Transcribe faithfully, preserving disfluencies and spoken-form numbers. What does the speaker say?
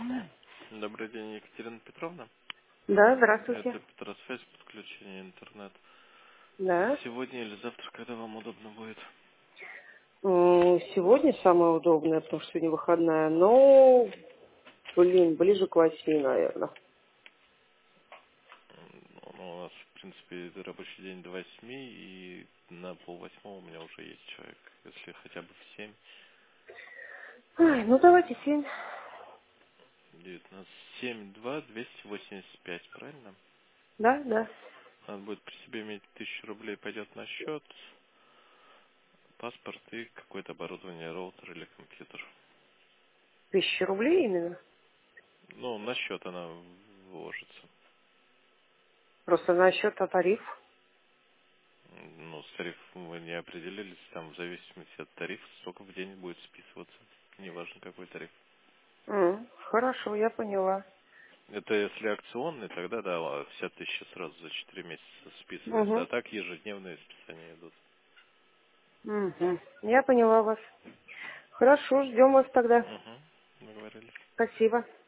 Добрый день, Екатерина Петровна. Да, здравствуйте. Это Петросвязь, подключение интернет. Да. Сегодня или завтра, когда вам удобно будет? М, Сегодня самое удобное, потому что сегодня выходная, но, блин, ближе к восьми, наверное. М, Ну, у нас, в принципе, это рабочий день до восьми, и на полвосьмого у меня уже есть человек. Если хотя бы в семь, Ай, ну давайте семь. девятнадцать, семь, два, двести восемьдесят пять, правильно? Да, да. Надо будет при себе иметь тысячу рублей, пойдет на счет, паспорт и какое-то оборудование, роутер или компьютер. Тысяча рублей именно. Ну, на счет она вложится. Просто на счет а тариф. Ну, с тарифом мы не определились, там в зависимости от тарифа, сколько в день будет списываться. Неважно, какой тариф. М, Хорошо, я поняла. Это если акционный, тогда да, ла- вся тысяча сразу за четыре месяца списывается, а Угу. так ежедневные списания идут. Угу. Я поняла вас. Хорошо, ждем вас тогда. Угу, договорились. Спасибо.